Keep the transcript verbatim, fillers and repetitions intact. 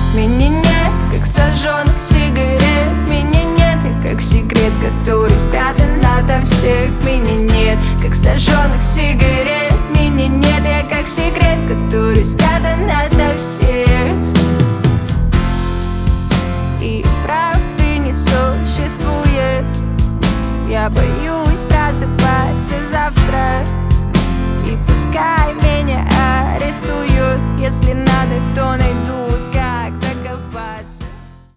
Меня нет, как сожженных сигарет. Меня нет, я как секрет, который спрятан ото всех. Меня нет, как сожженных сигарет. Меня нет, я как секрет, который спрятан ото всех.